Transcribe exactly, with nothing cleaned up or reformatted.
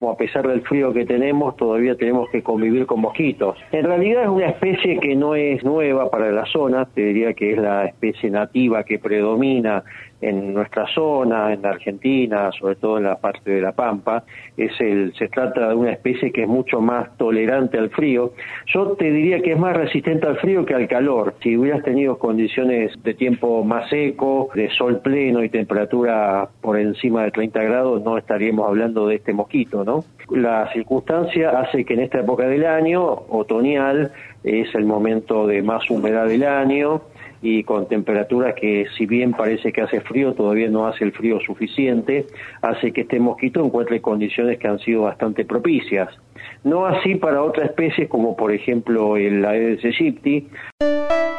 A pesar del frío que tenemos, todavía tenemos que convivir con mosquitos. En realidad es una especie que no es nueva para la zona, te diría que es la especie nativa que predomina en nuestra zona, en la Argentina, sobre todo en la parte de La Pampa. Es el, se trata de una especie que es mucho más tolerante al frío. Yo te diría que es más resistente al frío que al calor. Si hubieras tenido condiciones de tiempo más seco, de sol pleno y temperatura por encima de treinta grados, no estaríamos hablando de este mosquito, ¿no? La circunstancia hace que en esta época del año, otoñal, es el momento de más humedad del año y con temperaturas que, si bien parece que hace frío, todavía no hace el frío suficiente, hace que este mosquito encuentre condiciones que han sido bastante propicias. No así para otras especies como por ejemplo el Aedes aegypti.